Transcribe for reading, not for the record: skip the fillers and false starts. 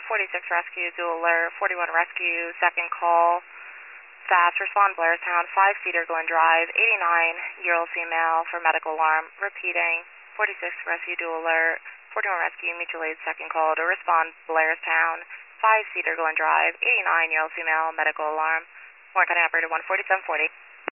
46 rescue, dual alert, 41 rescue, second call. Staff, respond Blairstown, 5-seater going drive, 89-year-old female for medical alarm. Repeating, 46 rescue, dual alert, 41 rescue, mutual aid, second call to respond Blairstown, 5-seater going drive, 89-year-old female, medical alarm. Warren County Operator 14740.